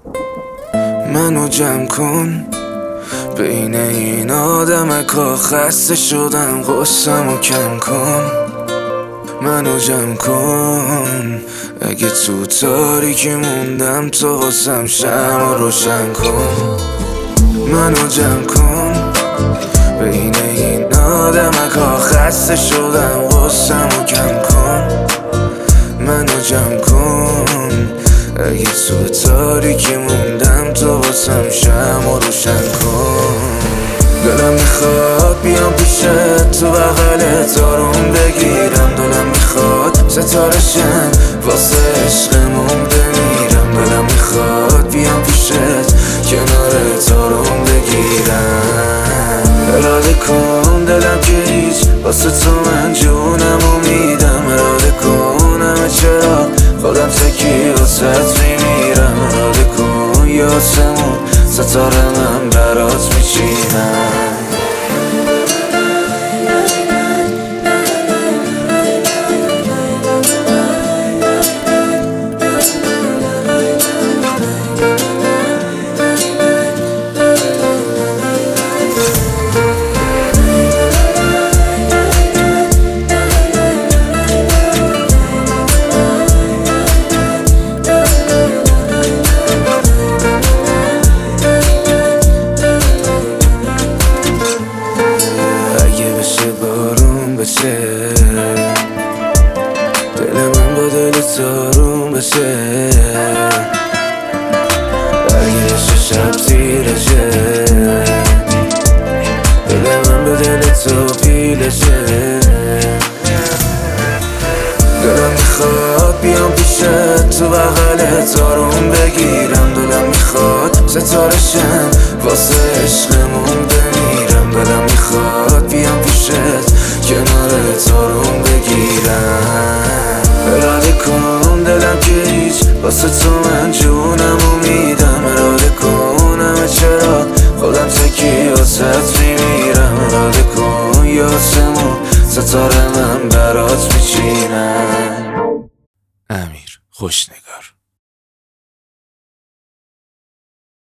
منو جمع کن بین این آدمکا، خسته شدم غصه‌مو کم کن. منو جمع کن اگه تو تاریکی موندم، تو واسم شمع روشن کن. منو جمع کن بین این آدمکا، خسته شدم غصه‌مو کم کن. منو جمع کن اگه تو تاریکی موندم، تو واسم شمع روشن کن. دلم میخواد بیام پیشت، تو بغلت آروم بگیرم. دلم میخواد ستاره شم واسه عشقمون بمیرم. دلم میخواد بیام پیشت، کنارت آروم بگیرم. اراده کن دلم که هیچ، واسه تو من جونمو میدم. اراده کن همه چرا خودم تکی واسه میمیرم. اراده کن یه آسمون ستاره من برات میچینم. دل من با دل آروم بشه، اگه شب تیره شه. دل من به دل تو پیله شه. دلم میخواد بیام پیشت، تو بغلت آروم بگیرم. دلم میخواد ستاره شم واسه عشقمون بمیرم. دلم میخواد بیام پیشت، کنارت آروم بگیرم. اراده کن دلم که هیچ، واسه تو من جونمو میدم. اراده کن همه چرا خودم تکی واسه میمیرم. اراده کن یه آسمون ستاره من برات میچینم. امیر خوشنگار.